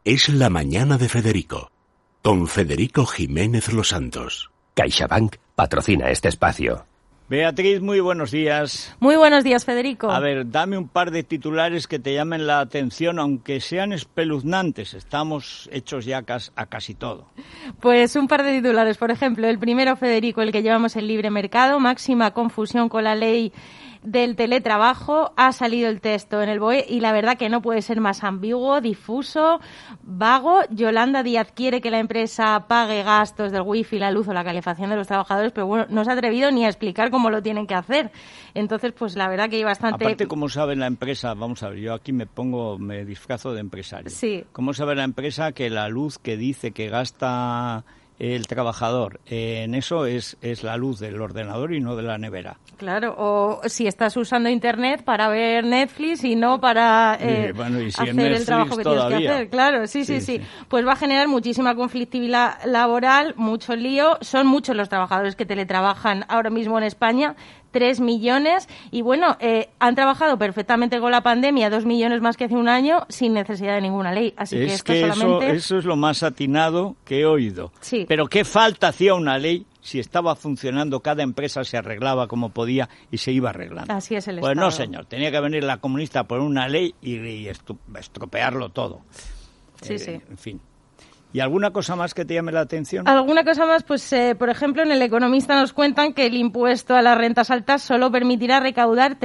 Es la mañana de Federico, con Federico Jiménez Los Santos. CaixaBank patrocina este espacio. Beatriz, muy buenos días. Muy buenos días, Federico. A ver, dame un par de titulares que te llamen la atención, aunque sean espeluznantes. Estamos hechos ya a casi todo. Pues un par de titulares. Por ejemplo, el primero, Federico, el que llevamos el libre mercado. Máxima confusión con la ley del teletrabajo. Ha salido el texto en el BOE y la verdad que no puede ser más ambiguo, difuso, vago. Yolanda Díaz quiere que la empresa pague gastos del wifi, la luz o la calefacción de los trabajadores, pero bueno, no se ha atrevido ni a explicar cómo lo tienen que hacer. Entonces, pues la verdad que hay bastante... Aparte, ¿cómo sabe la empresa? Vamos a ver, yo aquí me disfrazo de empresario. Sí. ¿Cómo sabe la empresa que la luz que dice que gasta el trabajador en eso es la luz del ordenador y no de la nevera? Claro, o si estás usando Internet para ver Netflix y no para bueno, y si hacer Netflix el trabajo que todavía tienes que hacer. Claro, sí. Pues va a generar muchísima conflictividad laboral, mucho lío. Son muchos los trabajadores que teletrabajan ahora mismo en España, 3 millones. Y bueno, han trabajado perfectamente con la pandemia, 2 millones más que hace un año, sin necesidad de ninguna ley. Así que esto solamente... Eso es lo más atinado que he oído. Sí. Pero ¿qué falta hacía una ley? Si estaba funcionando, cada empresa se arreglaba como podía y se iba arreglando. Así es el Pues Estado. no, señor. Tenía que venir la comunista a poner una ley y estropearlo todo. Sí. En fin. ¿Y alguna cosa más que te llame la atención? Alguna cosa más, pues por ejemplo en El Economista nos cuentan que el impuesto a las rentas altas solo permitirá recaudar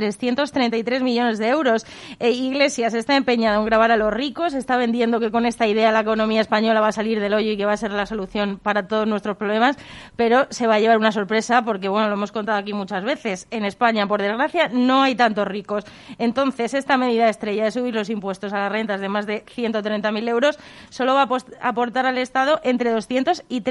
333 millones de euros. Iglesias está empeñado en grabar a los ricos, está vendiendo que con esta idea la economía española va a salir del hoyo y que va a ser la solución para todos nuestros problemas, pero se va a llevar una sorpresa porque, bueno, lo hemos contado aquí muchas veces, en España, por desgracia, no hay tantos ricos. Entonces, esta medida estrella de subir los impuestos a las rentas de más de 130.000 euros solo va a aportar al Estado entre 200 y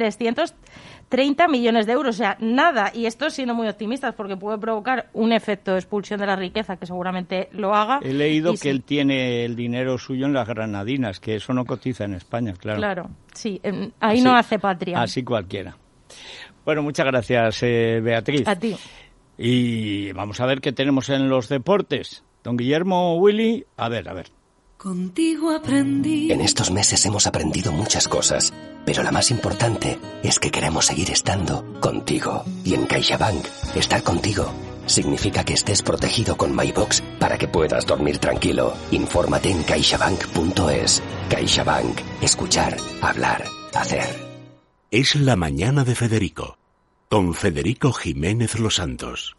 330 millones de euros, o sea, nada, y esto siendo muy optimistas porque puede provocar un efecto de expulsión de la riqueza que seguramente lo haga. He leído que él tiene el dinero suyo en las Granadinas, que eso no cotiza en España, claro. Claro, sí, ahí no hace patria. Así cualquiera. Bueno, muchas gracias, Beatriz. A ti. Y vamos a ver qué tenemos en los deportes. Don Guillermo, Willy, a ver. Contigo aprendí. En estos meses hemos aprendido muchas cosas, pero la más importante es que queremos seguir estando contigo. Y en CaixaBank, estar contigo significa que estés protegido con MyBox para que puedas dormir tranquilo. Infórmate en caixabank.es. CaixaBank. Escuchar, hablar, hacer. Es la mañana de Federico, con Federico Jiménez Los Santos.